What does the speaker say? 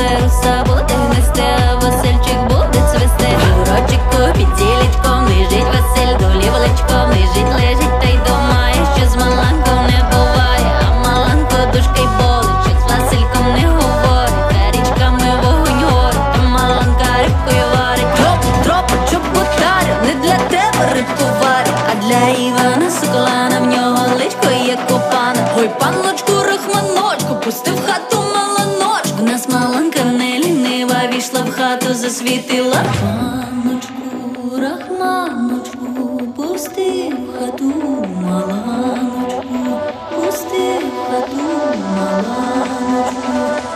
руса буде гнести, а Васильчик буде цвісти. Урочику під цілечком лежить Василь, долі величком лежить, та й думає, що з Маланком не буває. А Маланко душка й болить, що з Васильком не говорить. Та річками вогонь горить, а Маланка рибкою варить. Тропа, чоботарю, не для тебе рибку варить, а для Івана Соколана, в нього личко є копана. Ой, панночку, рахманочку, пусти в хату Маланочку. В нас Маланка не лінива, війшла в хату, засвітила. Панночку, рахманочку, пусти в хату Маланочку, пусти в хату Маланочку.